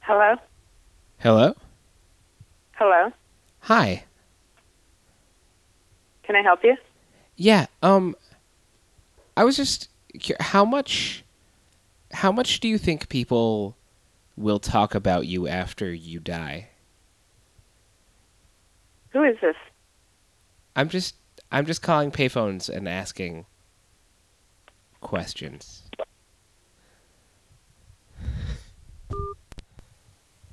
Hello? Hello? Hello? Hi. Can I help you? Yeah, I was just how much do you think people will talk about you after you die? Who is this? I'm just I'm just calling payphones and asking questions.